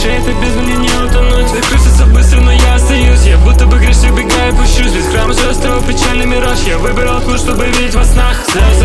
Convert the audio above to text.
шее этой бездны мне не утонуть. Все крутится быстро, но я остаюсь. Я будто бы грешник, бегаю, пущусь. Без храма острова печальный мираж. Я выбирал путь, чтобы видеть во снах. Слезы